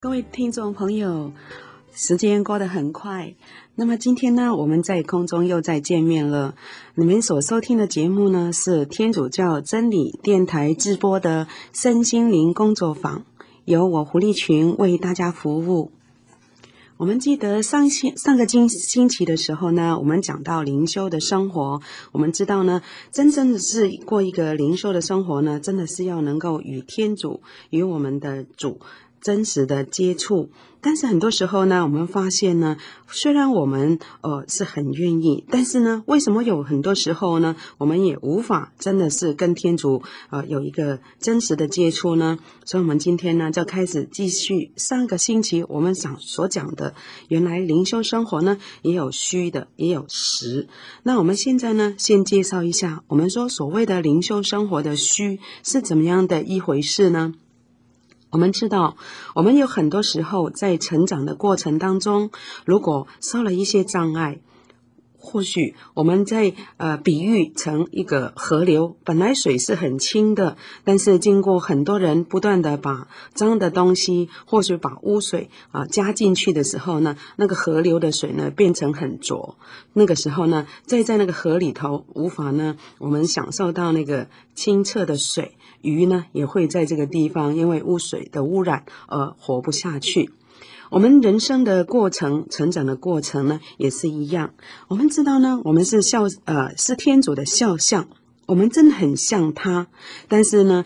各位听众朋友，时间过得很快，那么今天呢，我们在空中又再见面了。你们所收听的节目呢，是天主教真理电台直播的身心灵工作坊，由我胡丽群为大家服务。我们记得上个星期的时候呢，我们讲到灵修的生活，我们知道呢，真正的是过一个灵修的生活呢，真的是要能够与天主、与我们的主真实的接触。但是很多时候呢，我们发现呢，虽然我们是很愿意，但是呢，为什么有很多时候呢，我们也无法真的是跟天主有一个真实的接触呢？所以我们今天呢，就开始继续上个星期我们所讲的，原来灵修生活呢，也有虚的，也有实。那我们现在呢，先介绍一下，我们说所谓的灵修生活的虚是怎么样的一回事呢？我们知道，我们有很多时候在成长的过程当中，如果受了一些障碍，或许我们在比喻成一个河流，本来水是很清的，但是经过很多人不断的把脏的东西，或许把污水加进去的时候呢，那个河流的水呢变成很浊。那个时候呢，在那个河里头无法呢，我们享受到那个清澈的水，鱼呢也会在这个地方因为污水的污染而活不下去。我们人生的过程，成长的过程呢，也是一样。我们知道呢，我们是天主的肖像，我们真的很像他。但是呢，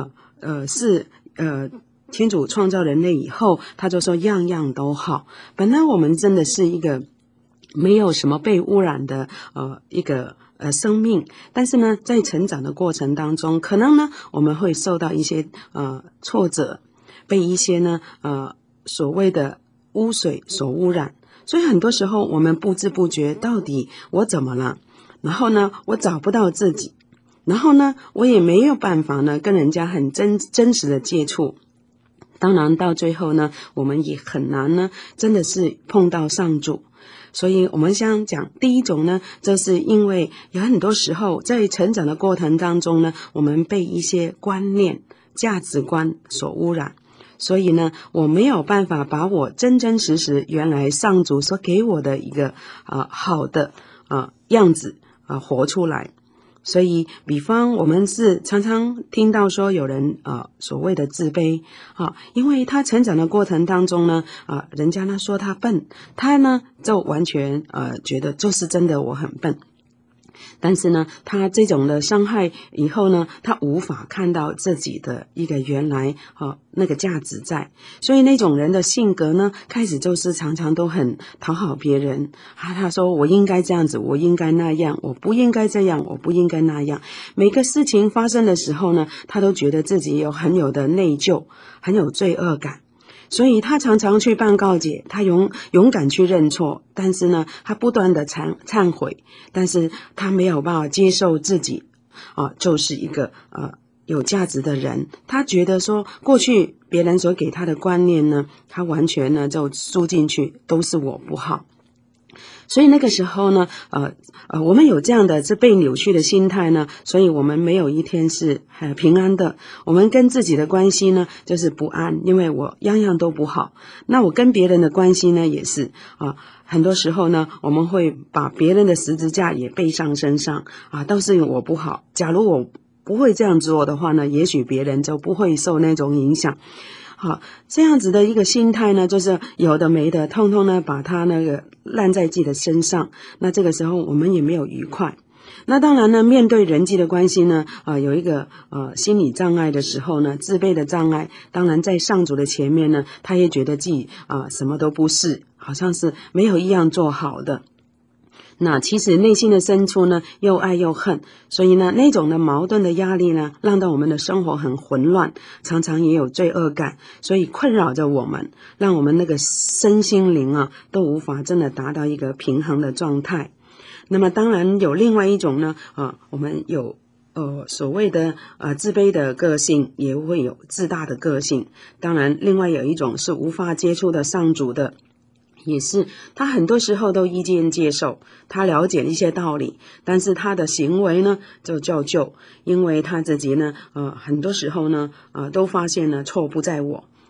天主创造人类以后，他就说样样都好。本来我们真的是一个没有什么被污染的一个生命，但是呢，在成长的过程当中，可能呢，我们会受到一些挫折，被一些呢所谓的污水所污染，所以很多时候我们不知不觉，到底我怎么了？然后呢，我找不到自己，然后呢，我也没有办法呢跟人家很真实的接触。当然到最后呢，我们也很难呢，真的是碰到上主。所以我们想讲第一种呢，就是因为有很多时候在成长的过程当中呢，我们被一些观念、价值观所污染。所以呢，我没有办法把我真真实实原来上主所给我的一个好的样子活出来。所以比方我们是常常听到说有人所谓的自卑因为他成长的过程当中呢人家呢说他笨，他呢就完全觉得就是真的我很笨。但是呢，他这种的伤害以后呢，他无法看到自己的一个原来那个价值在，所以那种人的性格呢，开始就是常常都很讨好别人他说我应该这样子，我应该那样，我不应该这样，我不应该那样。每个事情发生的时候呢，他都觉得自己很有的内疚，很有罪恶感。所以他常常去办告解，他勇敢去认错，但是呢，他不断的忏悔，但是他没有办法接受自己就是一个有价值的人。他觉得说过去别人所给他的观念呢，他完全呢就输进去，都是我不好。所以那个时候呢我们有这样的这被扭曲的心态呢，所以我们没有一天是平安的。我们跟自己的关系呢就是不安，因为我样样都不好。那我跟别人的关系呢也是很多时候呢我们会把别人的十字架也背上身上都是我不好。假如我不会这样做的话呢，也许别人就不会受那种影响。好，这样子的一个心态呢，就是有的没的通通呢把它那个烂在自己的身上，那这个时候我们也没有愉快。那当然呢，面对人际的关系呢有一个心理障碍的时候呢，自卑的障碍，当然在上主的前面呢，他也觉得自己什么都不是，好像是没有一样做好的。那其实内心的深处呢，又爱又恨，所以呢，那种的矛盾的压力呢，让到我们的生活很混乱，常常也有罪恶感，所以困扰着我们，让我们那个身心灵都无法真的达到一个平衡的状态。那么当然有另外一种呢我们有所谓的自卑的个性，也会有自大的个性。当然另外有一种是无法接触的上主的，也是他很多时候都意见接受，他了解一些道理，但是他的行为呢就照旧，因为他自己呢很多时候呢都发现呢错不在我，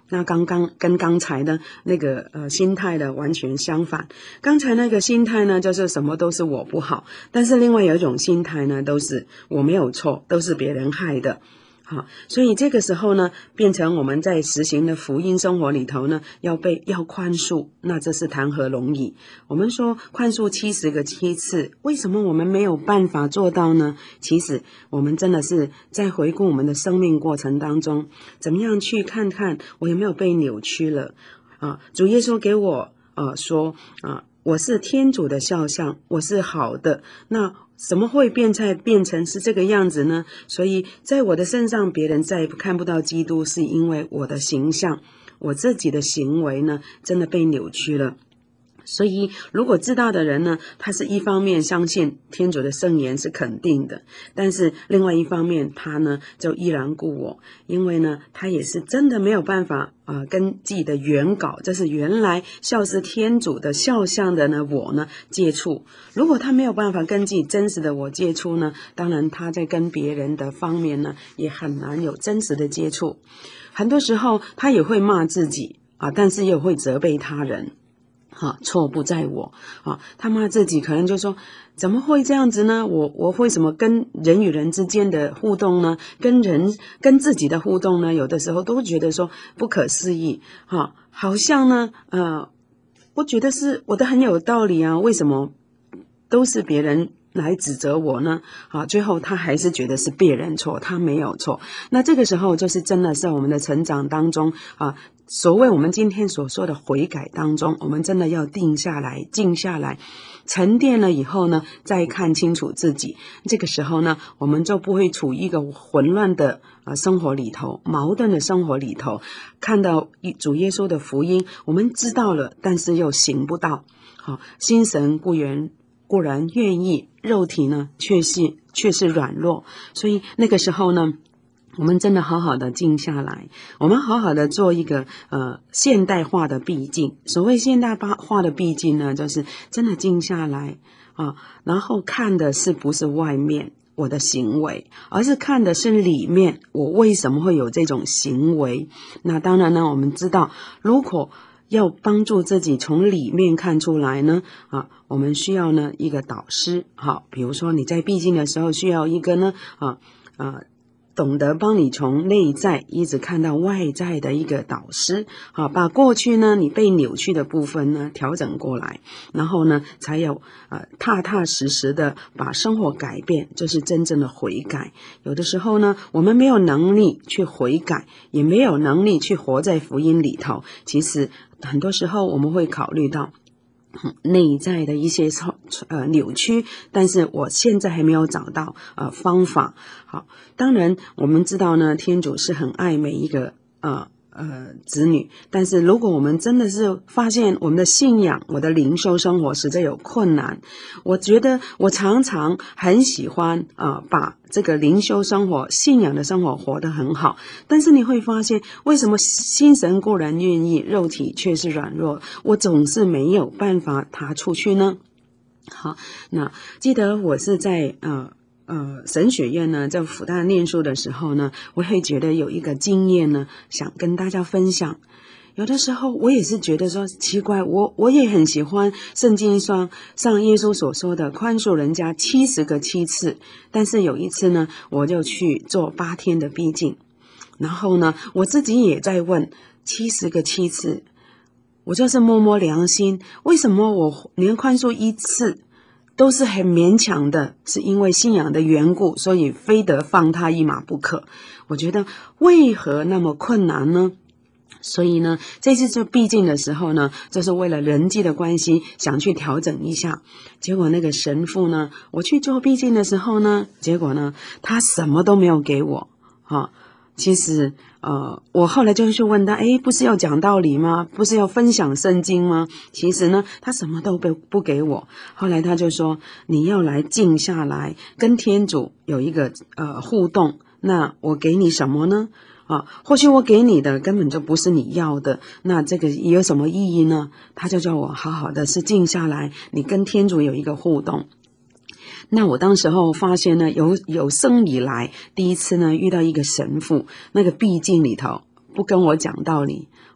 那跟刚才的那个心态的完全相反。刚才那个心态呢，就是什么都是我不好，但是另外有一种心态呢，都是我没有错，都是别人害的。好，所以这个时候呢，变成我们在实行的福音生活里头呢，要宽恕，那这是谈何容易？我们说宽恕70个7次，为什么我们没有办法做到呢？其实我们真的是在回顾我们的生命过程当中，怎么样去看看我有没有被扭曲了啊？主耶稣给我说我是天主的肖像，我是好的，那怎么会变成是这个样子呢？所以在我的身上，别人再也看不到基督，是因为我的形象，我自己的行为呢，真的被扭曲了。所以如果知道的人呢，他是一方面相信天主的圣言是肯定的，但是另外一方面他呢就依然故我，因为呢他也是真的没有办法跟自己的原稿，这是原来孝是天主的肖像的呢我呢接触。如果他没有办法跟自己真实的我接触呢，当然他在跟别人的方面呢也很难有真实的接触。很多时候他也会骂自己但是也会责备他人。错不在我他骂自己可能就说怎么会这样子呢？我为什么跟人与人之间的互动呢，跟自己的互动呢，有的时候都觉得说不可思议好像呢我觉得是我的很有道理为什么都是别人来指责我呢？最后他还是觉得是别人错，他没有错。那这个时候就是真的是我们的成长当中所谓我们今天所说的悔改当中，我们真的要静下来，沉淀了以后呢，再看清楚自己。这个时候呢，我们就不会处于一个混乱的生活里头，矛盾的生活里头。看到主耶稣的福音，我们知道了，但是又行不到。心神固然愿意，肉体呢却是软弱。所以那个时候呢，我们真的好好的静下来，我们好好的做一个现代化的闭境。所谓现代化的闭境呢，就是真的静下来然后看的是不是外面我的行为，而是看的是里面我为什么会有这种行为。那当然呢，我们知道如果要帮助自己从里面看出来呢我们需要呢一个导师比如说你在闭境的时候需要一个呢懂得帮你从内在一直看到外在的一个导师把过去呢你被扭曲的部分呢调整过来，然后呢才有踏踏实实的把生活改变，就是真正的悔改。有的时候呢我们没有能力去悔改，也没有能力去活在福音里头，其实很多时候我们会考虑到内在的一些扭曲，但是我现在还没有找到方法。好，当然我们知道呢，天主是很爱每一个子女，但是如果我们真的是发现我们的信仰，我的灵修生活实在有困难，我觉得我常常很喜欢把这个灵修生活、信仰的生活活得很好，但是你会发现为什么心神固然愿意，肉体却是软弱，我总是没有办法踏出去呢？好，那记得我是在神学院呢，在复旦念书的时候呢，我会觉得有一个经验呢，想跟大家分享。有的时候我也是觉得说奇怪，我也很喜欢圣经上耶稣所说的宽恕人家70个7次，但是有一次呢，我就去做8天的闭境，然后呢，我自己也在问70个7次，我就是摸摸良心，为什么我连宽恕1次都是很勉强的，是因为信仰的缘故，所以非得放他一马不可。我觉得为何那么困难呢？所以呢，这次做闭境的时候呢，就是为了人际的关系，想去调整一下。结果那个神父呢，我去做闭境的时候呢，结果呢，他什么都没有给我其实我后来就去问他，不是要讲道理吗？不是要分享圣经吗？其实呢，他什么都不给我。后来他就说，你要来静下来，跟天主有一个互动。那我给你什么呢？或许我给你的根本就不是你要的，那这个有什么意义呢？他就叫我好好的是静下来，你跟天主有一个互动。那我当时候发现呢，有生以来第一次呢遇到一个神父，那个闭境里头不跟我讲道理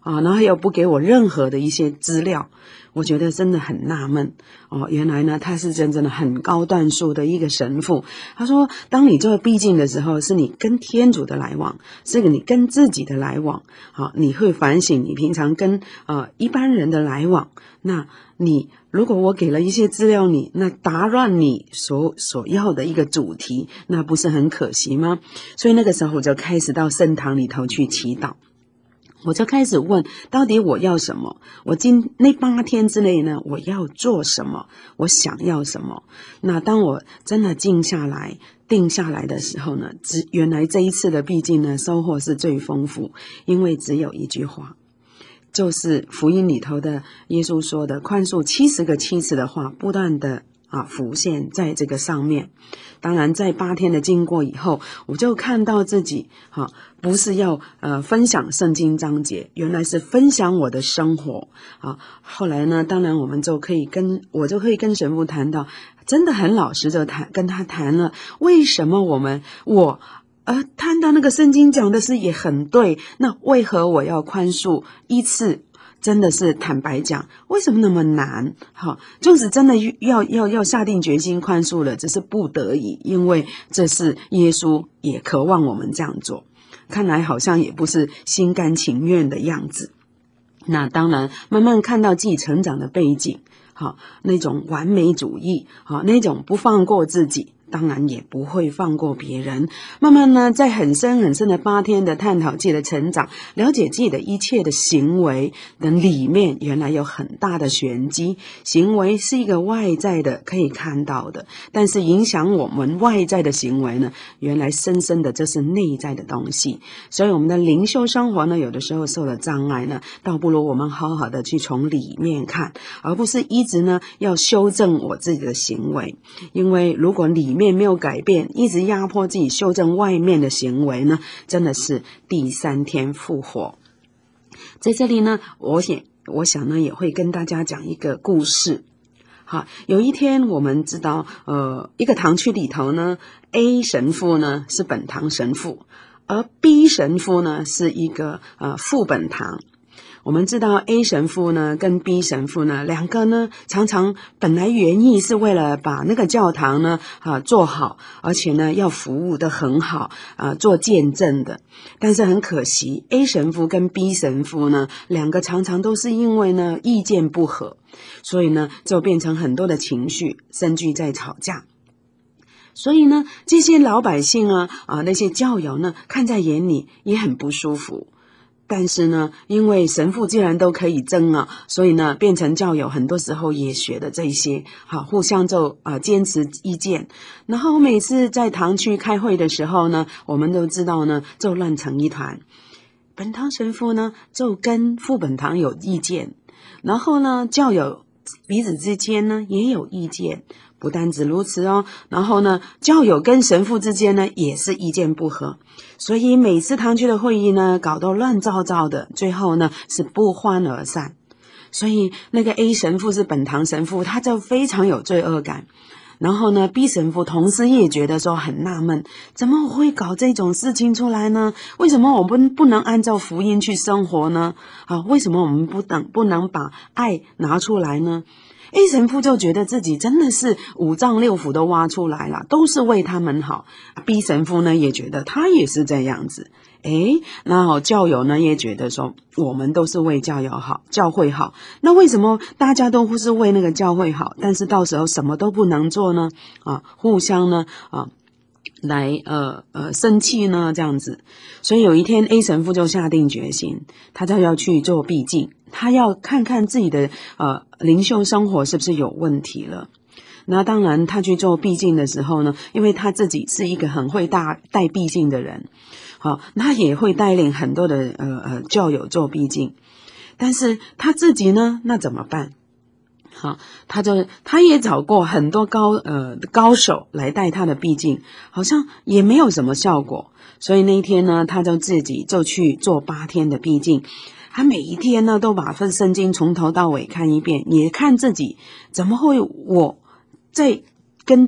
啊，然后又不给我任何的一些资料。我觉得真的很纳闷哦，原来呢他是真正的很高段数的一个神父。他说，当你做闭境的时候，是你跟天主的来往，是你跟自己的来往。好，你会反省你平常跟一般人的来往。那你如果我给了一些资料你，那打乱你所要的一个主题，那不是很可惜吗？所以那个时候我就开始到圣堂里头去祈祷。我就开始问，到底我要什么？我那8天之内呢，我要做什么？我想要什么？那当我真的静下来、定下来的时候呢，原来这一次的闭境呢，收获是最丰富，因为只有一句话，就是福音里头的耶稣说的宽恕70个7次的话，不断的浮现在这个上面。当然在8天的经过以后，我就看到自己不是要分享圣经章节，原来是分享我的生活后来呢，当然我就可以跟神父谈到，真的很老实的跟他谈了，为什么我谈到那个圣经讲的是也很对，那为何我要宽恕1次？真的是坦白讲，为什么那么难？就是真的要下定决心宽恕了，只是不得已，因为这是耶稣也渴望我们这样做，看来好像也不是心甘情愿的样子。那当然慢慢看到自己成长的背景，那种完美主义，那种不放过自己，当然也不会放过别人。慢慢呢，在很深很深的8天的探讨自己的成长，了解自己的一切的行为的里面，原来有很大的玄机。行为是一个外在的可以看到的，但是影响我们外在的行为呢，原来深深的这是内在的东西。所以我们的灵修生活呢，有的时候受了障碍呢，倒不如我们好好的去从里面看，而不是一直呢要修正我自己的行为。因为如果里面没有改变，一直压迫自己修正外面的行为呢，真的是第3天复活。在这里呢，我想呢也会跟大家讲一个故事。有一天我们知道一个堂区里头呢， A 神父呢是本堂神父，而 B 神父呢是一个副本堂。我们知道 A 神父呢跟 B 神父呢两个呢常常本来原意是为了把那个教堂呢做好，而且呢要服务得很好做见证的。但是很可惜 A 神父跟 B 神父呢两个常常都是因为呢意见不合，所以呢就变成很多的情绪甚至在吵架。所以呢这些老百姓那些教友呢看在眼里也很不舒服。但是呢，因为神父既然都可以争所以呢，变成教友很多时候也学的这些，互相就坚持意见。然后每次在堂区开会的时候呢，我们都知道呢，就乱成一团。本堂神父呢，就跟副本堂有意见，然后呢，教友彼此之间呢也有意见。不单止如此然后呢，教友跟神父之间呢也是意见不合，所以每次堂区的会议呢搞得乱糟糟的，最后呢是不欢而散。所以那个 A 神父是本堂神父，他就非常有罪恶感。然后呢 B 神父同时也觉得说很纳闷，怎么我会搞这种事情出来呢？为什么我们不能按照福音去生活呢？为什么我们不能把爱拿出来呢？A 神父就觉得自己真的是5脏6腑都挖出来了，都是为他们好。B 神父呢也觉得他也是这样子。然后教友呢也觉得说我们都是为教友好，教会好，那为什么大家都是为那个教会好，但是到时候什么都不能做呢？互相呢来生气呢这样子。所以有一天 A 神父就下定决心，他就要去做闭境，他要看看自己的灵修生活是不是有问题了。那当然他去做闭境的时候呢，因为他自己是一个很会带闭境的人，他也会带领很多的教友做闭境，但是他自己呢那怎么办？他也找过很多高手来带他的闭境，好像也没有什么效果。所以那一天呢，他就自己就去做8天的闭境。他每一天呢都把份圣经从头到尾看一遍，也看自己怎么会我在跟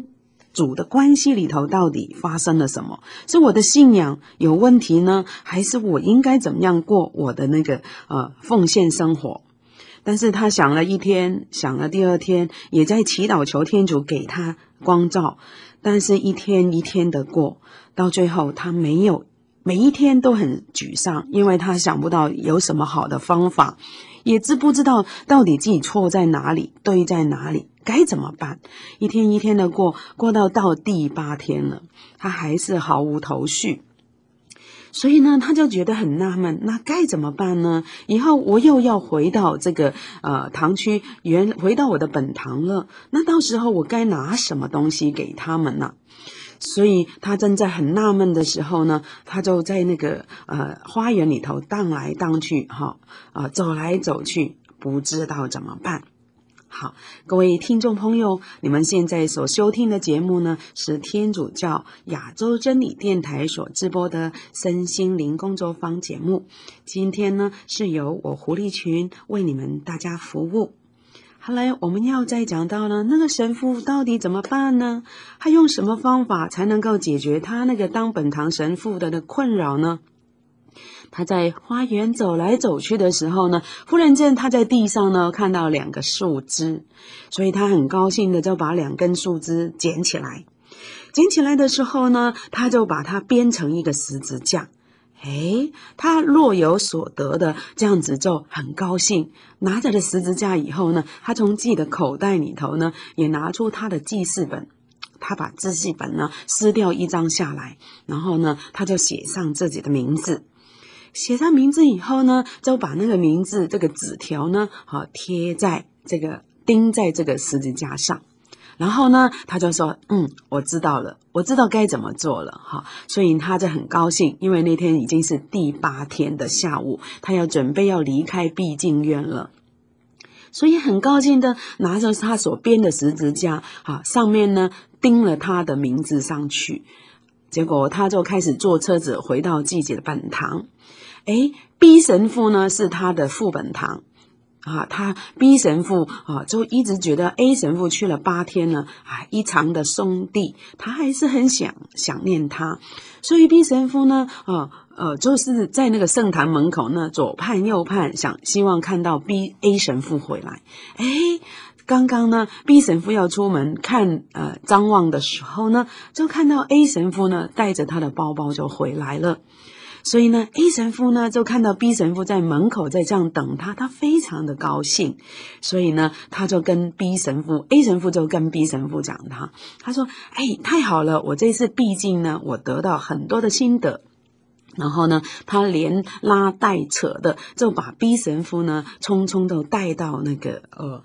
主的关系里头到底发生了什么？是我的信仰有问题呢，还是我应该怎么样过我的那个奉献生活？但是他想了一天，想了第二天，也在祈祷求天主给他光照，但是一天一天的过，到最后他没有，每一天都很沮丧，因为他想不到有什么好的方法，也不知道到底自己错在哪里，对在哪里，该怎么办？一天一天的过，过到第8天了，他还是毫无头绪。所以呢，他就觉得很纳闷，那该怎么办呢？以后我又要回到这个堂区，回到我的本堂了，那到时候我该拿什么东西给他们呢？所以他正在很纳闷的时候呢，他就在那个花园里头荡来荡去，走来走去，不知道怎么办。好，各位听众朋友，你们现在所收听的节目呢，是天主教亚洲真理电台所直播的身心灵工作坊节目。今天呢，是由我胡丽群为你们大家服务。好来，我们要再讲到呢，那个神父到底怎么办呢？他用什么方法才能够解决他那个当本堂神父的困扰呢？他在花园走来走去的时候呢，忽然间他在地上呢看到2个树枝，所以他很高兴的就把2根树枝捡起来。捡起来的时候呢，他就把它编成一个十字架。他若有所得的这样子就很高兴，拿着了十字架以后呢，他从自己的口袋里头呢也拿出他的记事本，他把记事本呢撕掉1张下来，然后呢他就写上自己的名字。写上名字以后呢，就把那个名字这个纸条呢钉在这个十字架上。然后呢他就说我知道了，我知道该怎么做了所以他就很高兴，因为那天已经是第8天的下午，他要准备要离开毕竟院了，所以很高兴的拿着他所编的十字架上面呢钉了他的名字上去。结果他就开始坐车子回到自己的本堂。B 神父呢是他的副本堂他 B 神父就一直觉得 A 神父去了8天了异常的松地，他还是很想念他，所以 B 神父呢就是在那个圣堂门口呢左盼右盼，希望看到 A 神父回来。刚刚呢 B 神父要出门看张望的时候呢，就看到 A 神父呢带着他的包包就回来了。所以呢 A 神父呢就看到 B 神父在门口在这样等他，他非常的高兴。所以呢他就跟 A 神父就跟 B 神父讲他说太好了，我这次毕竟呢我得到很多的心得。然后呢他连拉带扯的就把 B 神父呢匆匆的带到那个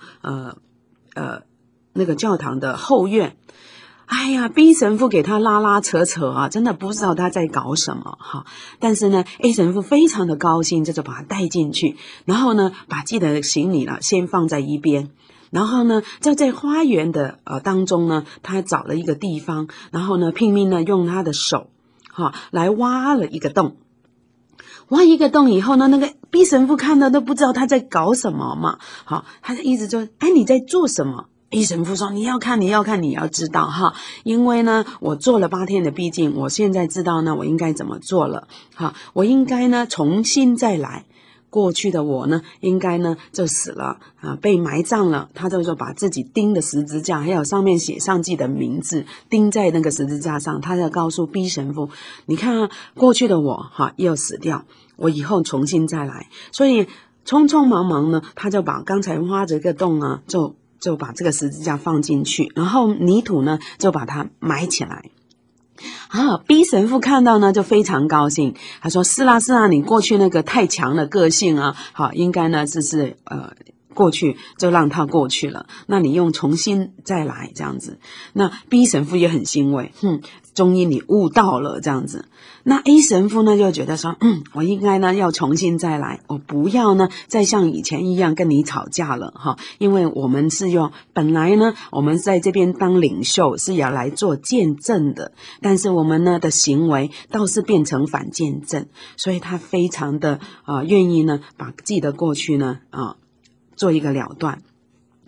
那个教堂的后院。B 神父给他拉扯真的不知道他在搞什么但是呢 A 神父非常的高兴，就把他带进去，然后呢把自己的行李先放在一边，然后呢就在花园的当中呢，他找了一个地方，然后呢拼命的用他的手来挖了一个洞。挖一个洞以后呢，那个 B 神父看到都不知道他在搞什么嘛他就一直说你在做什么？A 神父说你要看你要知道因为呢我做了8天的毕竟，我现在知道呢我应该怎么做了我应该呢重新再来。过去的我呢应该呢就死了被埋葬了。他就把自己钉的十字架还有上面写上自己的名字钉在那个十字架上，他就告诉 B 神父，你看过去的我又死掉，我以后重新再来。所以匆匆忙忙呢，他就把刚才挖这个洞呢就把这个十字架放进去，然后泥土呢就把它埋起来。B 神父看到呢就非常高兴，他说是啦，你过去那个太强的个性应该呢就是过去就让它过去了，那你用重新再来这样子。那 B 神父也很欣慰，终于你悟到了这样子。那 A 神父呢就觉得说我应该呢要重新再来，我不要呢再像以前一样跟你吵架了因为我们是本来呢我们在这边当领袖是要来做见证的，但是我们呢的行为倒是变成反见证，所以他非常的愿意呢把自己的过去呢做一个了断。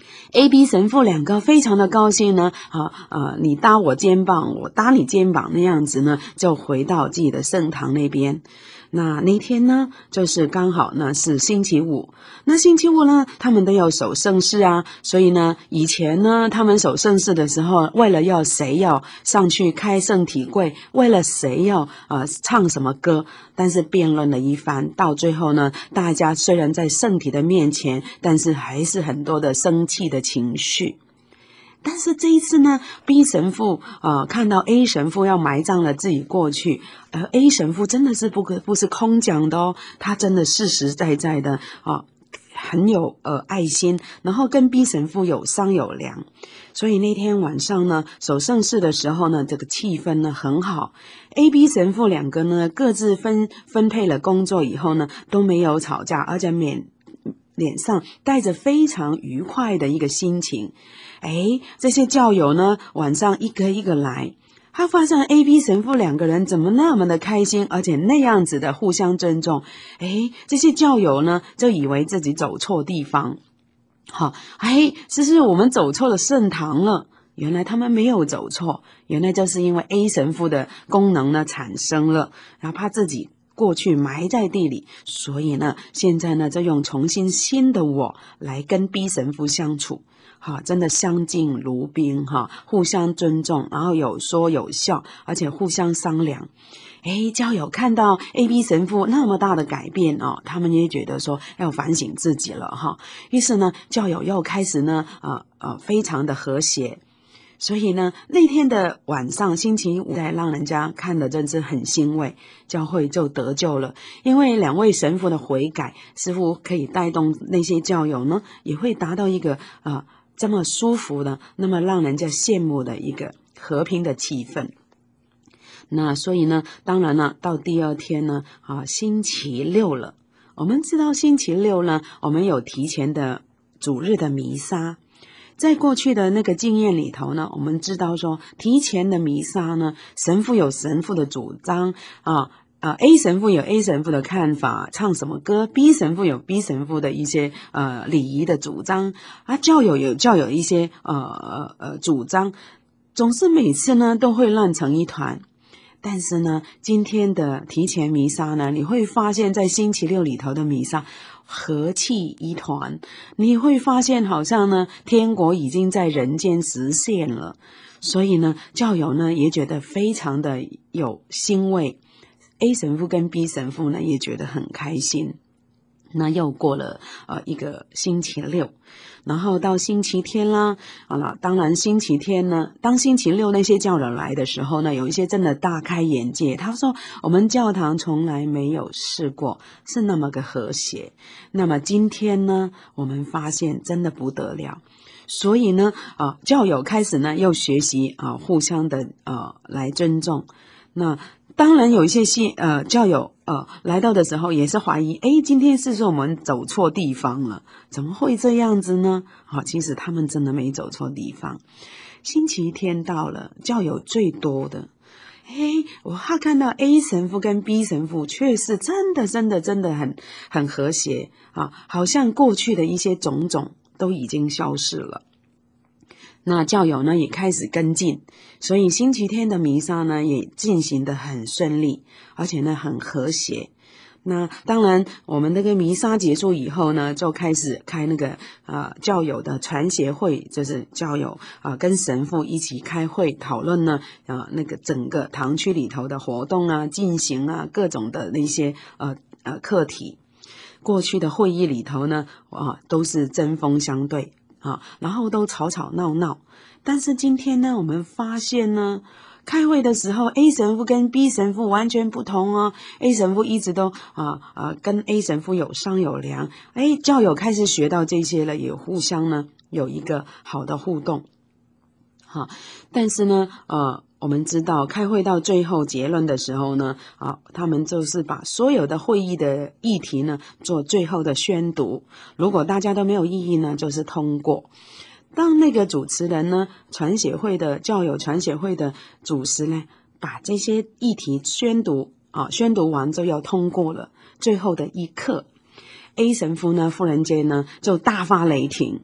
A、B 神父两个非常的高兴呢，你搭我肩膀，我搭你肩膀那样子呢，就回到自己的圣堂那边。那天呢，就是刚好呢是星期五。那星期五呢，他们都要守圣事啊，所以呢，以前呢，他们守圣事的时候，为了要谁要上去开圣体柜，为了谁要唱什么歌，但是辩论了一番，到最后呢，大家虽然在圣体的面前，但是还是很多的生气的情绪。但是这一次呢 ，B 神父看到 A 神父要埋葬了自己过去，而 A 神父真的是不是空讲的哦，他真的实实在在的很有爱心，然后跟 B 神父有商有量。所以那天晚上呢，守圣事的时候呢，这个气氛呢很好。A、B 神父两个呢各自分配了工作以后呢，都没有吵架，而且脸上带着非常愉快的一个心情。这些教友呢，晚上一个一个来，他发现 A、B 神父两个人怎么那么的开心，而且那样子的互相尊重。这些教友呢，就以为自己走错地方。其实我们走错了圣堂了。原来他们没有走错，原来就是因为 A 神父的功能呢产生了，然后怕自己过去埋在地里，所以呢，现在呢就用重新的我来跟 B 神父相处。真的相敬如宾互相尊重，然后有说有笑，而且互相商量。教友看到 A、B 神父那么大的改变他们也觉得说要反省自己了于是呢，教友又开始呢非常的和谐。所以呢，那天的晚上星期五，让人家看得真是很欣慰，教会就得救了。因为两位神父的悔改，似乎可以带动那些教友呢，也会达到一个这么舒服的，那么让人家羡慕的一个和平的气氛。那所以呢，当然了，到第二天呢星期六了。我们知道星期六呢，我们有提前的主日的弥撒。在过去的那个经验里头呢，我们知道说提前的弥撒呢，神父有神父的主张A 神父有 A 神父的看法，唱什么歌 B 神父有 B 神父的一些礼仪的主张教友有教友一些主张，总是每次呢都会乱成一团。但是呢，今天的提前弥撒呢，你会发现在星期六里头的弥撒和气一团，你会发现好像呢天国已经在人间实现了。所以呢，教友呢也觉得非常的有欣慰， A 神父跟 B 神父呢也觉得很开心。那又过了一个星期六，然后到星期天啦。好了，当然星期天呢，当星期六那些教友来的时候呢，有一些真的大开眼界。他说我们教堂从来没有试过是那么个和谐。那么今天呢，我们发现真的不得了。所以呢教友开始呢又学习互相的来尊重。那当然有一些教友来到的时候也是怀疑，今天是说我们走错地方了，怎么会这样子呢？其实他们真的没走错地方。星期天到了，教友最多的，我看到 A 神父跟 B 神父确实真的很和谐好像过去的一些种种都已经消失了。那教友呢也开始跟进，所以星期天的弥撒呢也进行得很顺利，而且呢很和谐。那当然我们那个弥撒结束以后呢，就开始开那个教友的传协会，就是教友跟神父一起开会讨论呢那个整个堂区里头的活动进行各种的那些课题。过去的会议里头呢都是针锋相对然后都吵吵闹闹。但是今天呢，我们发现呢，开会的时候 A 神父跟 B 神父完全不同A 神父一直都跟 A 神父有商有量，教友开始学到这些了，也互相呢有一个好的互动但是呢我们知道开会到最后结论的时候呢他们就是把所有的会议的议题呢做最后的宣读，如果大家都没有异议呢，就是通过。当那个主持人呢，教友传协会的主持呢，把这些议题宣读完就要通过了，最后的一刻 A 神父呢忽然间呢就大发雷霆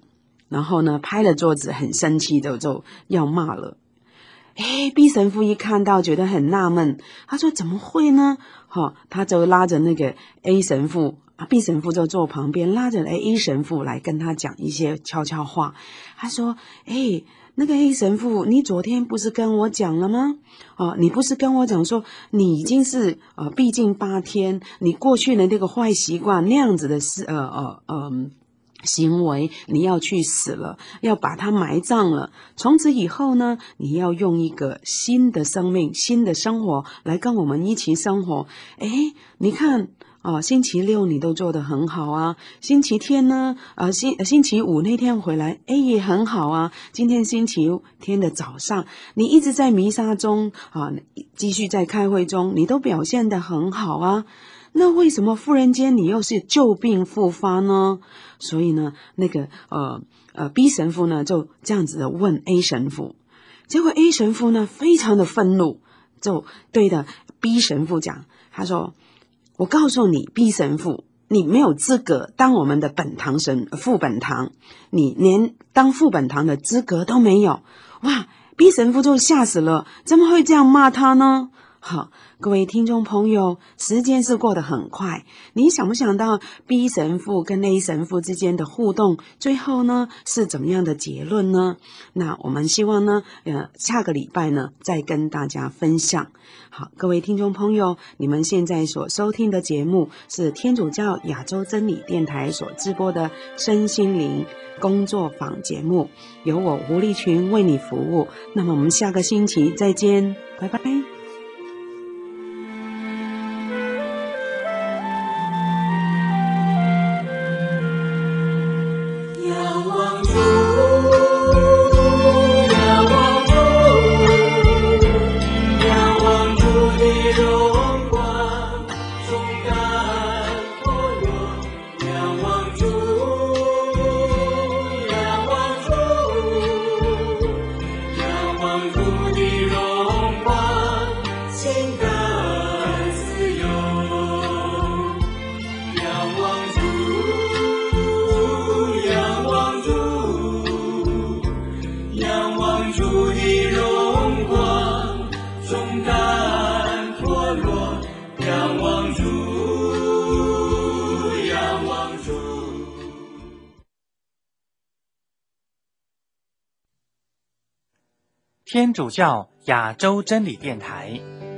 然后呢拍了桌子，很生气的就要骂了。B 神父一看到觉得很纳闷，他说怎么会呢？他就拉着那个 A 神父，B 神父就坐旁边，拉着 A 神父来跟他讲一些悄悄话。他说那个 A 神父，你昨天不是跟我讲了吗？你不是跟我讲说你已经是毕竟8天，你过去的那个坏习惯那样子的行为你要去死了，要把它埋葬了。从此以后呢，你要用一个新的生命、新的生活来跟我们一起生活。你看星期六你都做得很好啊，星期天呢星期五那天回来也很好啊，今天星期天的早上你一直在弥撒中继续在开会中，你都表现得很好啊，那为什么忽然间你又是旧病复发呢？所以呢那个B 神父呢就这样子的问 A 神父，结果 A 神父呢非常的愤怒，就对着 B 神父讲，他说我告诉你 B 神父，你没有资格当我们的副本堂，你连当副本堂的资格都没有。哇， B 神父就吓死了，怎么会这样骂他呢？好，各位听众朋友，时间是过得很快，你想不想到 B 神父跟 A 神父之间的互动最后呢是怎么样的结论呢？那我们希望呢下个礼拜呢再跟大家分享。好，各位听众朋友，你们现在所收听的节目是天主教亚洲真理电台所直播的身心灵工作坊节目，由我胡立群为你服务。那么我们下个星期再见，拜拜。 天主教亚洲真理电台，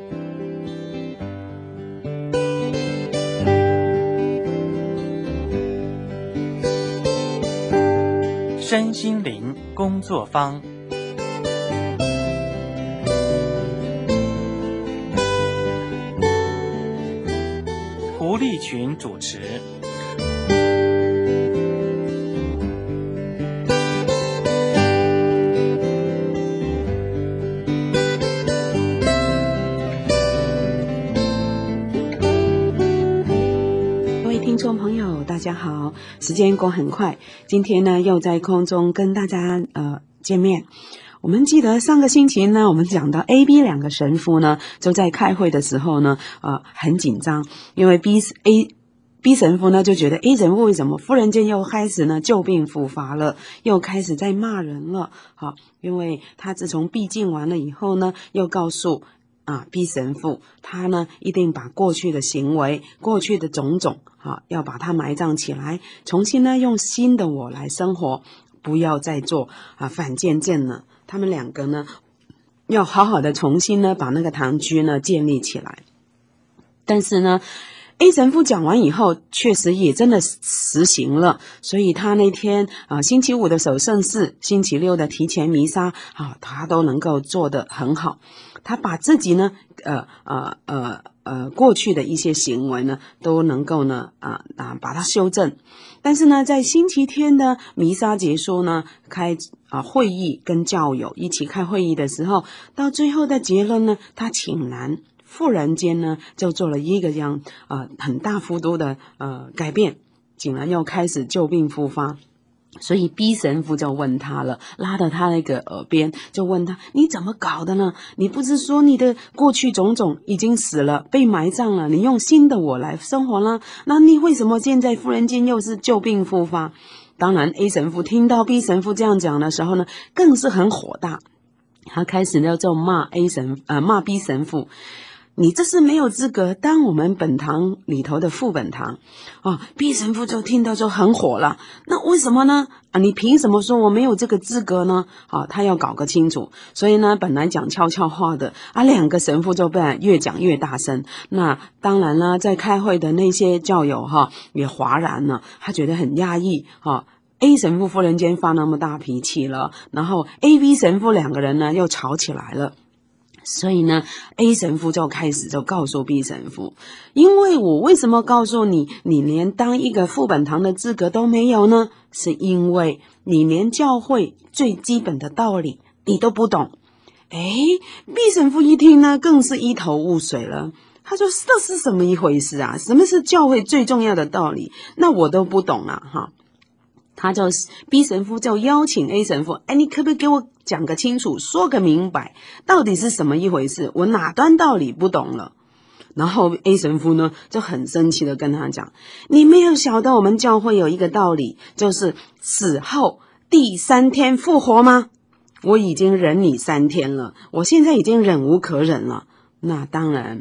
身心灵工作坊，胡立群主持。 听众朋友大家好，时间过很快，今天呢又在空中跟大家见面。我们记得上个星期呢，我们讲到 A、B 两个神父呢就在开会的时候呢很紧张，因为 B 神父呢就觉得 A 神父为什么忽然间又开始呢旧病复发了，又开始在骂人了。好，因为他自从闭境完了以后呢，又告诉B 神父他呢一定把过去的行为，过去的种种要把它埋葬起来，重新呢用新的我来生活，不要再做反见证了。他们两个呢要好好的重新呢把那个堂区呢建立起来。但是呢 A 神父讲完以后确实也真的实行了，所以他那天星期五的守圣事，星期六的提前弥撒他都能够做得很好。他把自己呢过去的一些行为呢都能够呢把它修正。但是呢在星期天的弥撒结束呢，开会议，跟教友一起开会议的时候，到最后的结论呢，他请然忽然间呢就做了一个这样很大幅度的改变，竟然又开始旧病复发。所以 B 神父就问他了，拉到他那个耳边就问他，你怎么搞的呢？你不是说你的过去种种已经死了，被埋葬了，你用新的我来生活了，那你为什么现在忽然间又是旧病复发？ 当然 A 神父听到 B 神父这样讲的时候呢，更是很火大，他开始呢就骂骂 B 神父，你这是没有资格当我们本堂里头的副本堂B 神父就听到就很火了，那为什么呢？你凭什么说我没有这个资格呢？他要搞个清楚。所以呢，本来讲悄悄话的两个神父就被越讲越大声。那当然呢，在开会的那些教友也哗然了，他觉得很压抑A 神父忽然间发那么大脾气了，然后 A、B 神父两个人呢又吵起来了。所以呢 A 神父就开始就告诉 B 神父，因为我为什么告诉你，你连当一个副本堂的资格都没有呢？是因为你连教会最基本的道理你都不懂。B 神父一听呢，更是一头雾水了。他说这是什么一回事啊？什么是教会最重要的道理？那我都不懂啊他就 B 神父就邀请 A 神父，你可不可以给我讲个清楚，说个明白，到底是什么一回事？我哪段道理不懂了？然后 A 神父呢就很生气的跟他讲，你没有晓得我们教会有一个道理，就是死后第3天复活吗？我已经忍你3天了，我现在已经忍无可忍了。那当然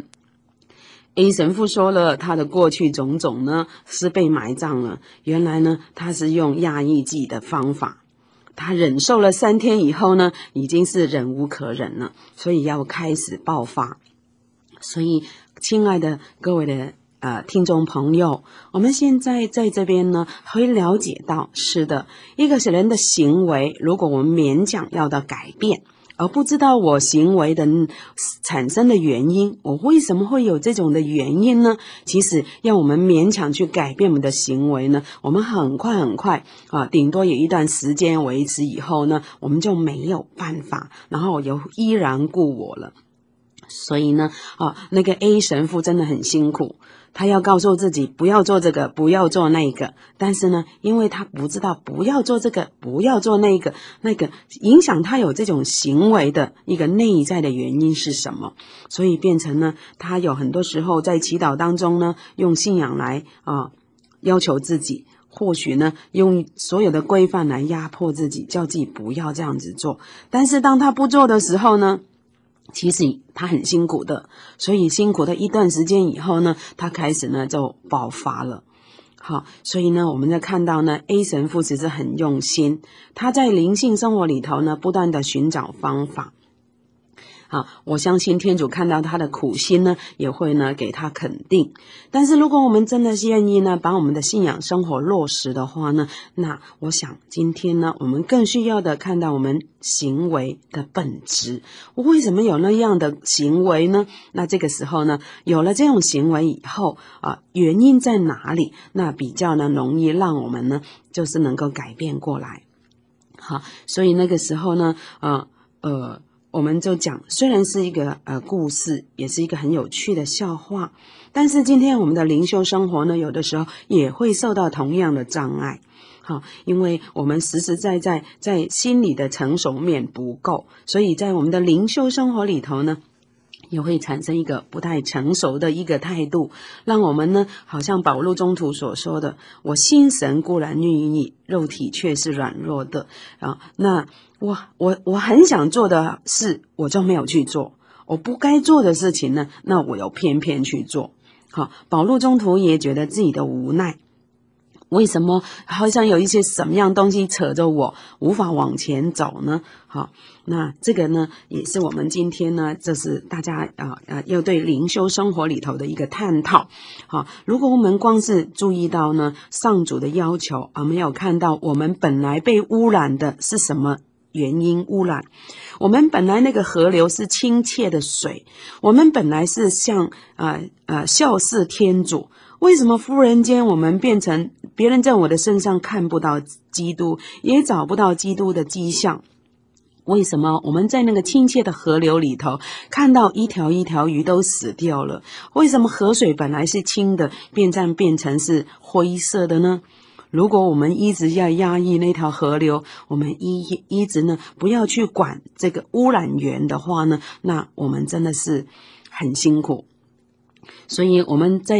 A 神父说了，他的过去种种呢是被埋葬了。原来呢，他是用压抑剂的方法，他忍受了3天以后呢，已经是忍无可忍了，所以要开始爆发。所以，亲爱的各位的听众朋友，我们现在在这边呢，会了解到，是的，一个人的行为，如果我们勉强要的改变，而不知道我行为的产生的原因，我为什么会有这种的原因呢？其实要我们勉强去改变我们的行为呢，我们很快顶多有一段时间维持以后呢，我们就没有办法，然后又依然故我了。所以呢那个 A 神父真的很辛苦，他要告诉自己不要做这个，不要做那个，但是呢，因为他不知道不要做这个，不要做那个影响他有这种行为的一个内在的原因是什么，所以变成呢，他有很多时候在祈祷当中呢，用信仰来要求自己，或许呢，用所有的规范来压迫自己，叫自己不要这样子做。但是当他不做的时候呢，其实他很辛苦的，所以辛苦的一段时间以后呢，他开始呢就爆发了。好，所以呢我们在看到呢 A 神父其实很用心，他在灵性生活里头呢不断的寻找方法。好，我相信天主看到他的苦心呢，也会呢给他肯定。但是如果我们真的愿意呢，把我们的信仰生活落实的话呢，那我想今天呢，我们更需要的看到我们行为的本质。我为什么有那样的行为呢？那这个时候呢，有了这种行为以后原因在哪里？那比较呢容易让我们呢，就是能够改变过来。好，所以那个时候呢，我们就讲，虽然是一个故事，也是一个很有趣的笑话，但是今天我们的灵修生活呢，有的时候也会受到同样的障碍。好，因为我们实实在在在心理的成熟面不够，所以在我们的灵修生活里头呢，也会产生一个不太成熟的一个态度，让我们呢，好像保禄宗徒所说的，我心神固然愿意，肉体却是软弱的那我很想做的事，我就没有去做；我不该做的事情呢，那我又偏偏去做。好，保禄宗徒也觉得自己的无奈，为什么好像有一些什么样东西扯着我无法往前走呢？好，那这个呢，也是我们今天呢，这是大家要对灵修生活里头的一个探讨。好，如果我们光是注意到呢，上主的要求没有看到我们本来被污染的是什么原因污染，我们本来那个河流是清澈的水，我们本来是像孝事天主，为什么忽然间我们变成别人在我的身上看不到基督，也找不到基督的迹象？为什么我们在那个清澈的河流里头看到一条一条鱼都死掉了？为什么河水本来是清的，变成是灰色的呢？如果我们一直要压抑那条河流，我们一直呢不要去管这个污染源的话呢，那我们真的是很辛苦。所以我们在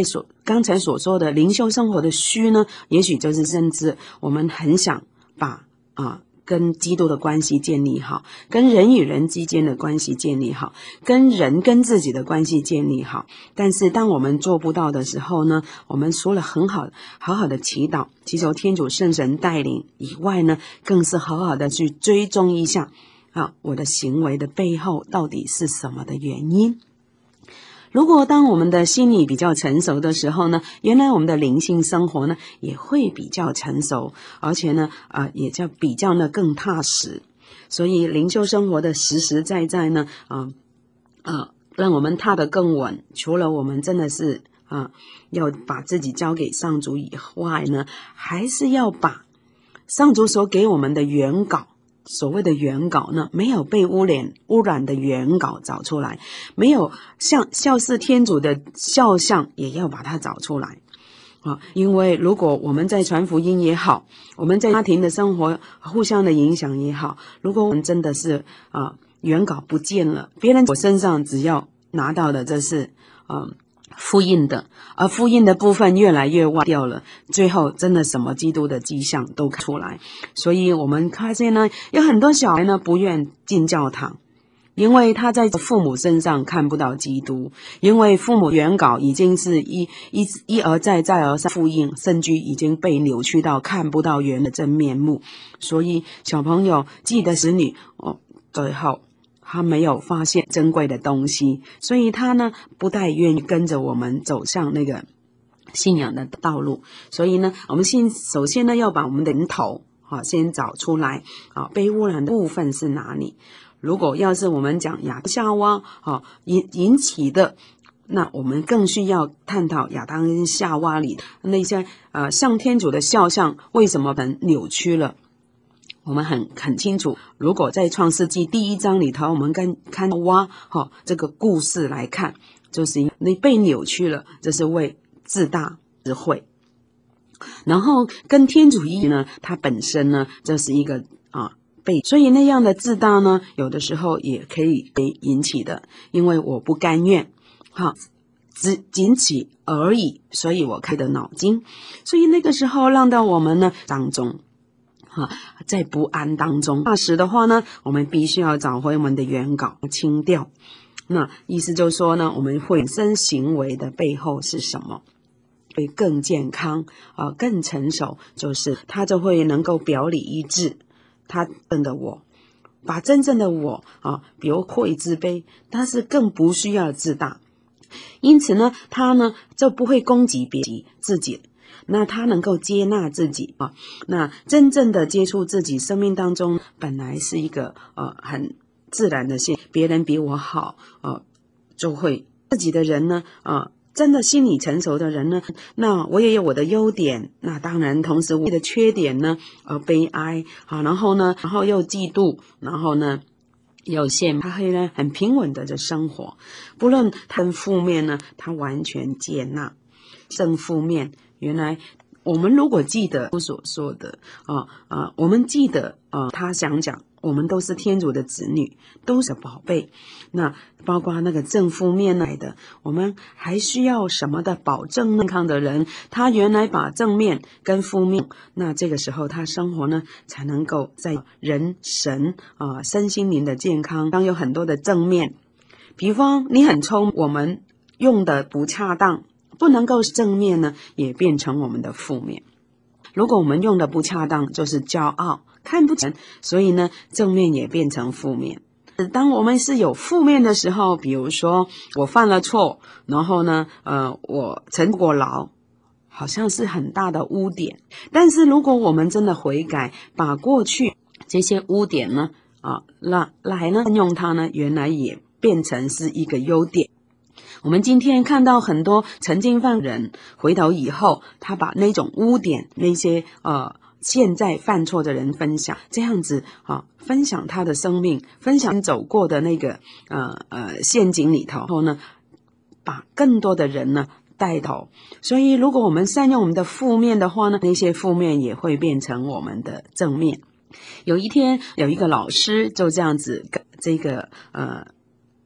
刚才所说的灵修生活的虚呢，也许就是甚至我们很想把跟基督的关系建立好，跟人与人之间的关系建立好，跟人跟自己的关系建立好。但是当我们做不到的时候呢，我们除了好好的祈祷，祈求天主圣神带领以外呢，更是好好的去追踪一下我的行为的背后到底是什么的原因。如果当我们的心理比较成熟的时候呢，原来我们的灵性生活呢也会比较成熟，而且呢也就比较呢更踏实。所以灵修生活的实实在在呢让我们踏得更稳，除了我们真的是要把自己交给上主以外呢，还是要把上主所给我们的原稿，所谓的原稿呢，没有被污染的原稿找出来，没有孝事天主的肖像也要把它找出来因为如果我们在传福音也好，我们在家庭的生活互相的影响也好，如果我们真的是原稿不见了，别人我身上只要拿到的这是复印的，而复印的部分越来越忘掉了，最后真的什么基督的迹象都看出来。所以我们发现呢，有很多小孩呢不愿进教堂，因为他在父母身上看不到基督，因为父母原稿已经是一而再再而三复印，甚至已经被扭曲到看不到原的真面目。所以小朋友记得子女最后他没有发现珍贵的东西，所以他呢不太愿意跟着我们走上那个信仰的道路。所以呢，我们首先呢要把我们的源头先找出来被污染的部分是哪里。如果要是我们讲亚当夏娃引起的，那我们更需要探讨亚当跟夏娃里那些像天主的肖像为什么扭曲了。我们很清楚，如果在创世纪第1章里头，我们看蛙这个故事来看，就是你被扭曲了，这是为自大智慧。然后跟天主一呢，它本身呢，这是一个所以那样的自大呢，有的时候也可以被引起的，因为我不甘愿仅此而已，所以我开的脑筋。所以那个时候让到我们呢当中在不安当中，那时的话呢，我们必须要找回我们的原稿，清掉。那意思就是说呢，我们本身行为的背后是什么？会更健康更成熟，就是他就会能够表里一致。他真的我，把真正的我比如会自卑，但是更不需要自大。因此呢，他呢就不会攻击自己。那他能够接纳自己那真正的接触自己生命当中本来是一个很自然的现，别人比我好就会自己的人呢真的心理成熟的人呢，那我也有我的优点，那当然同时我的缺点呢悲哀然后又嫉妒，然后呢有限，他会呢很平稳的生活，不论他负面呢，他完全接纳。正负面，原来我们如果记得我所说的我们记得他想讲我们都是天主的子女，都是宝贝，那包括那个正负面来的，我们还需要什么的保证健康的人，他原来把正面跟负面，那这个时候他生活呢才能够在人神身心灵的健康当有很多的正面。比方你很聪明，我们用的不恰当，不能够正面呢也变成我们的负面。如果我们用的不恰当，就是骄傲看不起，所以呢正面也变成负面。当我们是有负面的时候，比如说我犯了错，然后呢我沉过牢，好像是很大的污点。但是如果我们真的悔改，把过去这些污点呢来呢用它呢，原来也变成是一个优点。我们今天看到很多曾经犯人回头以后，他把那种污点，那些现在犯错的人分享，这样子分享他的生命，分享走过的那个陷阱里头后呢，把更多的人呢带头。所以如果我们善用我们的负面的话呢，那些负面也会变成我们的正面。有一天有一个老师就这样子跟这个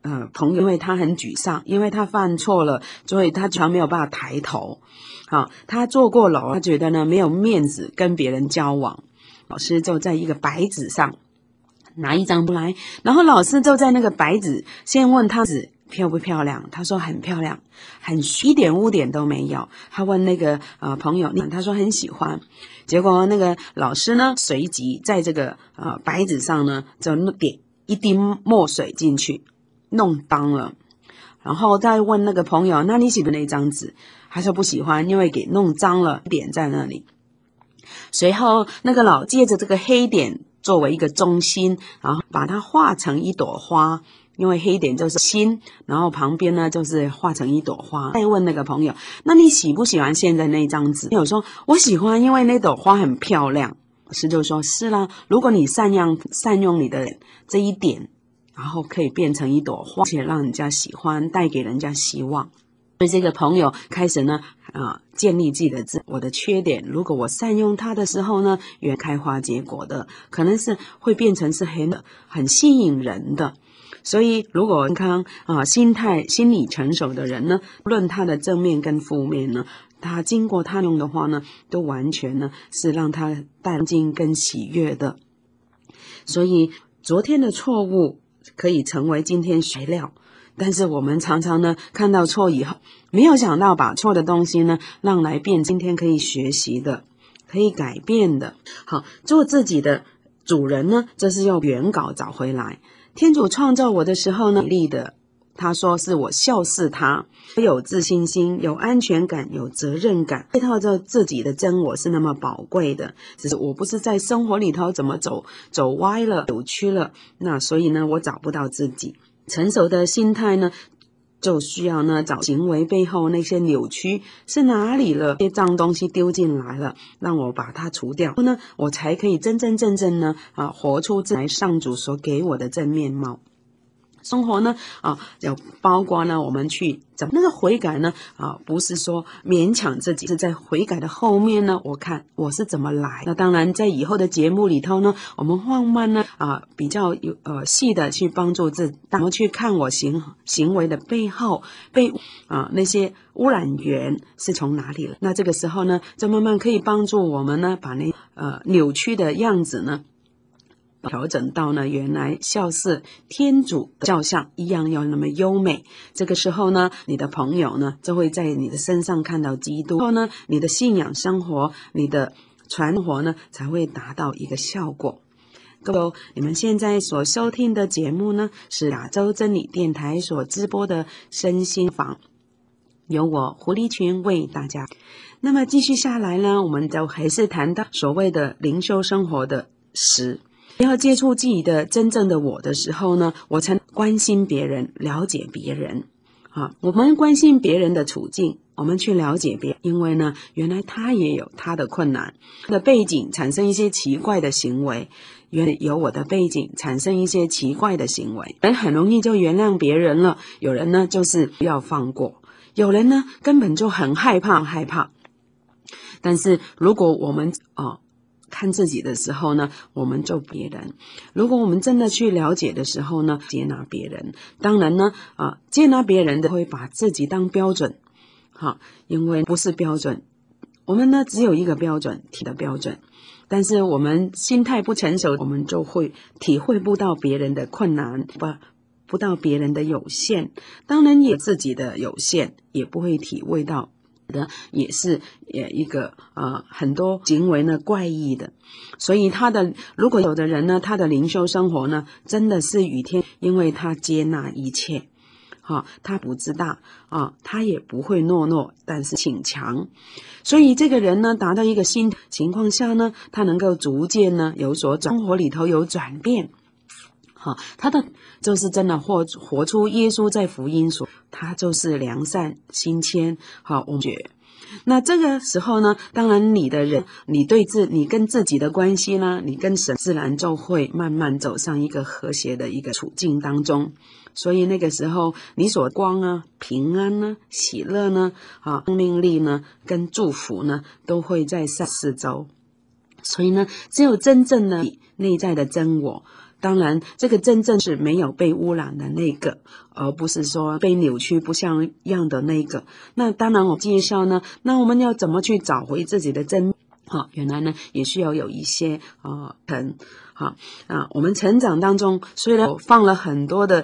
朋友，因为他很沮丧，因为他犯错了，所以他常没有办法抬头。好，他坐过楼，他觉得呢没有面子跟别人交往。老师就在一个白纸上拿一张出来，然后老师就在那个白纸先问他纸漂不漂亮，他说很漂亮，一点污点都没有。他问那个朋友，他说很喜欢。结果那个老师呢，随即在这个白纸上呢，就点一滴墨水进去，弄脏了。然后再问那个朋友，那你喜欢那张纸？他说不喜欢，因为给弄脏了，点在那里。随后那个借着这个黑点作为一个中心，然后把它画成一朵花，因为黑点就是心，然后旁边呢就是画成一朵花。再问那个朋友，那你喜不喜欢现在那张纸？朋友说我喜欢，因为那朵花很漂亮。老师就说是啦，如果你善用你的这一点，然后可以变成一朵花，而且让人家喜欢，带给人家希望。所以这个朋友开始呢建立自己的我的缺点，如果我善用它的时候呢，原开花结果的，可能是会变成是很吸引人的。所以如果健康心理成熟的人呢，无论他的正面跟负面呢，他经过他用的话呢，都完全呢是让他带进跟喜悦的。所以昨天的错误可以成为今天材料，但是我们常常呢看到错以后，没有想到把错的东西呢让来变今天可以学习的，可以改变的。好，做自己的主人呢，这是用原稿找回来。天主创造我的时候呢，力的他说是我笑视他，有自信心，有安全感，有责任感，这套着自己的真我是那么宝贵的，只是我不是在生活里头怎么走歪了，扭曲了，那所以呢我找不到自己。成熟的心态呢，就需要呢找行为背后那些扭曲是哪里了，这些脏东西丢进来了，让我把它除掉呢，我才可以真真正正呢活出自来上主所给我的真面貌。生活呢有包括呢我们去怎么那个悔改呢不是说勉强自己，是在悔改的后面呢，我看我是怎么来。那当然在以后的节目里头呢，我们慢慢呢比较细的去帮助怎么去看我行为的背后那些污染源是从哪里了。那这个时候呢，就慢慢可以帮助我们呢把那扭曲的样子呢调整到呢原来笑视天主的肖像一样要那么优美。这个时候呢，你的朋友呢就会在你的身上看到基督，然后呢你的信仰生活，你的传活呢才会达到一个效果。各位，你们现在所收听的节目呢是亚洲真理电台所直播的身心坊，由我狐狸群为大家。那么继续下来呢，我们就还是谈到所谓的灵修生活的要接触自己的真正的我的时候呢，我才关心别人，了解别人我们关心别人的处境，我们去了解别人，因为呢原来他也有他的困难，他的背景产生一些奇怪的行为，原来有我的背景产生一些奇怪的行为，人很容易就原谅别人了，有人呢就是不要放过，有人呢根本就很害怕。但是如果我们看自己的时候呢，我们就别人。如果我们真的去了解的时候呢，接纳别人。当然呢接纳别人的会把自己当标准因为不是标准，我们呢只有一个标准，的标准。但是我们心态不成熟，我们就会体会不到别人的困难，不到别人的有限，当然也自己的有限，也不会体会到的也是一个很多行为呢怪异的。所以如果有的人呢，他的灵修生活呢真的是与天，因为他接纳一切他不自大他也不会懦弱，但是逞强。所以这个人呢达到一个新情况下呢，他能够逐渐呢有所生活里头有转变他的就是真的活出耶稣在福音所，他就是良善心谦我觉得那这个时候呢，当然你跟自己的关系呢，你跟神自然就会慢慢走上一个和谐的一个处境当中。所以那个时候你所光平安喜乐生命力跟祝福呢都会在四周。 所以呢，只有真正的内在的真我，当然这个真正是没有被污染的那个，而不是说被扭曲不像样的那个。那当然我介绍呢，那我们要怎么去找回自己的真原来呢也需要有一些我们成长当中虽然放了很多的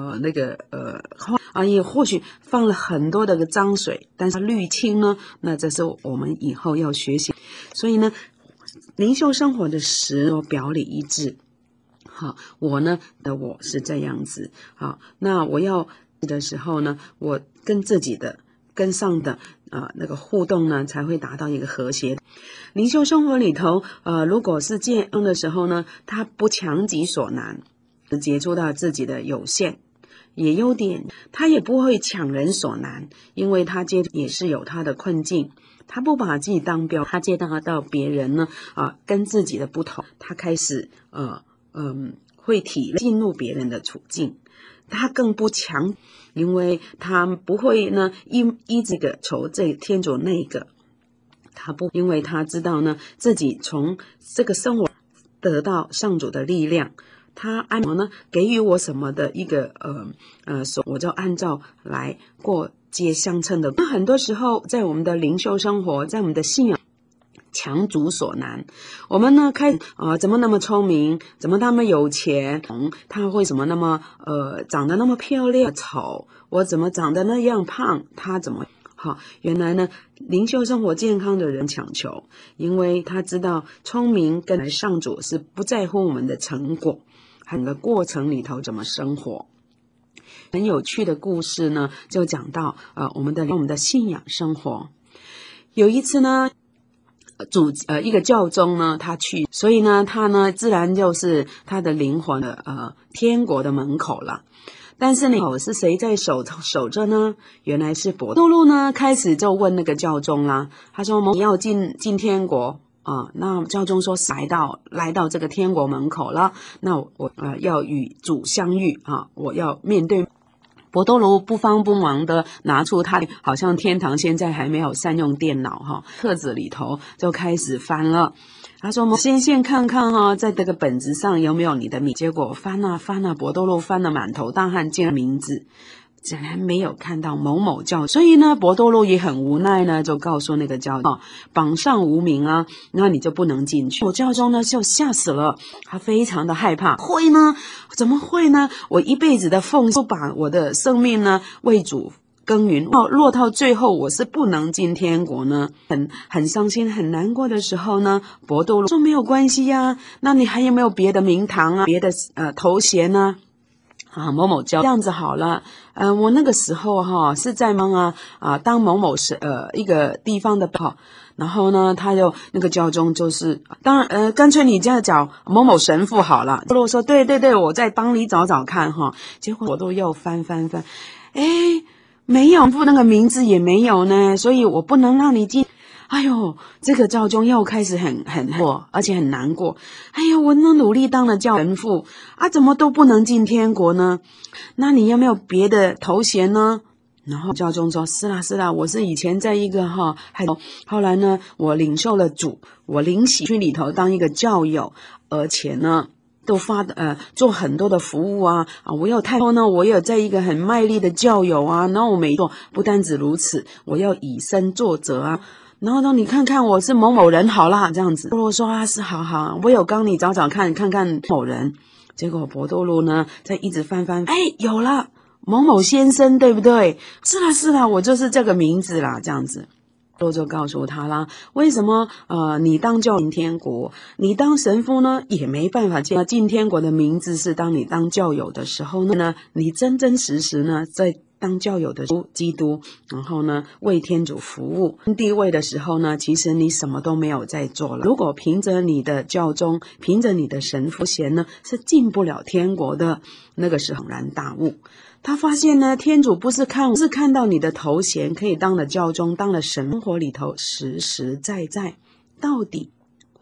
也或许放了很多的脏水，但是滤清呢，那这是我们以后要学习。所以呢，灵修生活的实表里一致。我呢的我是这样子。那我要的时候呢，我跟自己的跟上的那个互动呢，才会达到一个和谐。灵修生活里头，如果是这样的时候呢，他不强己所难，接触到自己的有限也优点，他也不会强人所难，因为他也是有他的困境，他不把自己当标，他接到别人呢跟自己的不同，他开始会进入别人的处境，他更不强，因为他不会呢依这个求这天主那个，他不，因为他知道呢自己从这个生活得到上主的力量，他按呢给予我什么的一个我就按照来过皆相称的。那很多时候在我们的灵修生活，在我们的信仰强主所难，我们呢怎么那么聪明，怎么那么有钱，他为什么那么长得那么漂亮丑，我怎么长得那样胖，他怎么原来呢灵修生活健康的人强求，因为他知道聪明跟上主是不在乎我们的成果，整个过程里头怎么生活。很有趣的故事呢，就讲到我们的信仰生活。有一次呢一个教宗呢他去，所以呢他呢自然就是他的灵魂的天国的门口了。但是呢是谁在守着呢？原来是伯多禄呢开始就问那个教宗啦，他说你要进天国那教宗说来到这个天国门口了，那我要与主相遇我要面对。伯多禄不慌不忙的拿出他好像天堂现在还没有善用电脑册子里头就开始翻了。他说我先看看在这个本子上有没有你的名，结果翻啊，伯多禄翻了满头大汗，竟然名字竟然没有看到某某教，所以呢伯多禄也很无奈呢，就告诉那个教榜上无名啊，那你就不能进去。我教宗呢就吓死了，他非常的害怕，会呢？怎么会呢？我一辈子的奉献，把我的生命呢为主耕耘，落到最后我是不能进天国呢，很伤心很难过的时候呢，伯多禄说没有关系呀，那你还有没有别的名堂啊，别的头衔呢？某某教这样子好了，我那个时候是在忙当某某是一个地方的然后呢他就那个教宗就是当然干脆你这样找某某神父好了。伯多禄说对，我再帮你找找看结果我都又翻，没有那个名字也没有呢，所以我不能让你进。哎呦，这个教宗又开始很而且很难过。哎呦，我那努力当了教神父怎么都不能进天国呢？那你有没有别的头衔呢？然后教宗说是啦，我是以前在一个后来呢我领受了主，我灵洗区里头当一个教友，而且呢都做很多的服务我有太多呢，我有在一个很卖力的教友然后我每做不单止如此，我要以身作则然后呢你看看我是某某人好啦，这样子。伯多禄说是好，我有帮你找看某人。结果伯多禄呢在一直翻，有了某某先生，对不对？是啦，我就是这个名字啦，这样子。我就告诉他啦，为什么你当教进天国，你当神父呢也没办法进天国的名字是当你当教友的时候呢，你真真实实呢在当教友的基督，然后呢为天主服务地位的时候呢，其实你什么都没有在做了。如果凭着你的教宗，凭着你的神父衔呢是进不了天国的，那个是恍然大悟。他发现呢，天主不是看到你的头衔可以当了教宗，当了神，生活里头实实在在，到底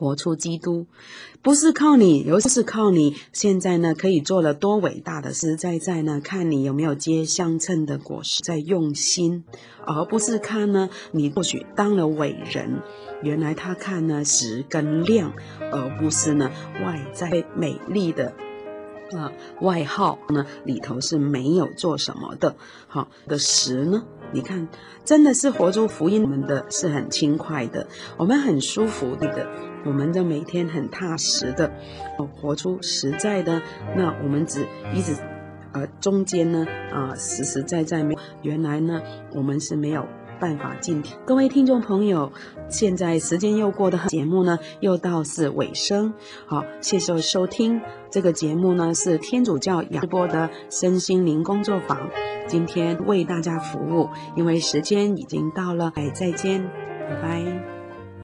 活出基督，不是靠你，尤其是靠你现在呢可以做了多伟大的事，在呢看你有没有结相称的果实，在用心，而不是看呢你或许当了伟人，原来他看呢实跟量，而不是呢外在美丽的外号呢里头是没有做什么的。好的实呢，你看真的是活出福音，我们的是很轻快的，我们很舒服的，我们的每天很踏实的，活出实在的。那我们一直中间呢实实在在没有，原来呢我们是没有办法进天。各位听众朋友，现在时间又过得很，节目呢又到是尾声。好，谢谢收听。这个节目呢是天主教雅波的身心灵工作坊，今天为大家服务，因为时间已经到了，再见，拜拜。